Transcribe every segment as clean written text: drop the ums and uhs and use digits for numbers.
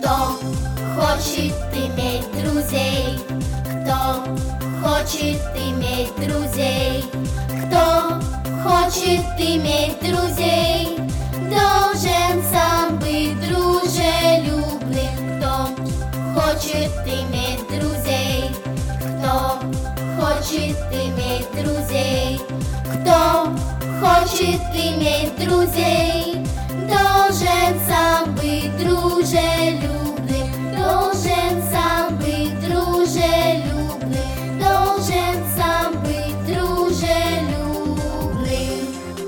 Кто хочет иметь друзей? Кто хочет иметь друзей? Кто хочет иметь друзей? Должен сам быть дружелюбным. Кто хочет иметь друзей? Кто хочет иметь друзей? Кто хочет иметь друзей? Должен сам быть дружелюбным. Должен сам быть дружелюбным. Должен сам быть дружелюбным.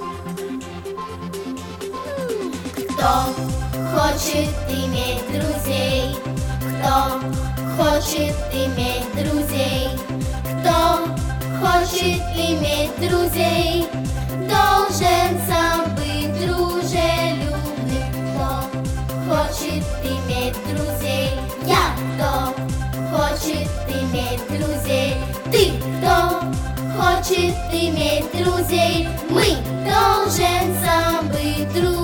Кто хочет иметь друзей? Кто хочет иметь друзей? Кто хочет иметь друзей? Должен сам быть дружелюбным. Кто хочет иметь друзей? Я. Кто хочет иметь друзей? Ты. Кто хочет иметь друзей? Мы. Должен сам быть дружелюбным.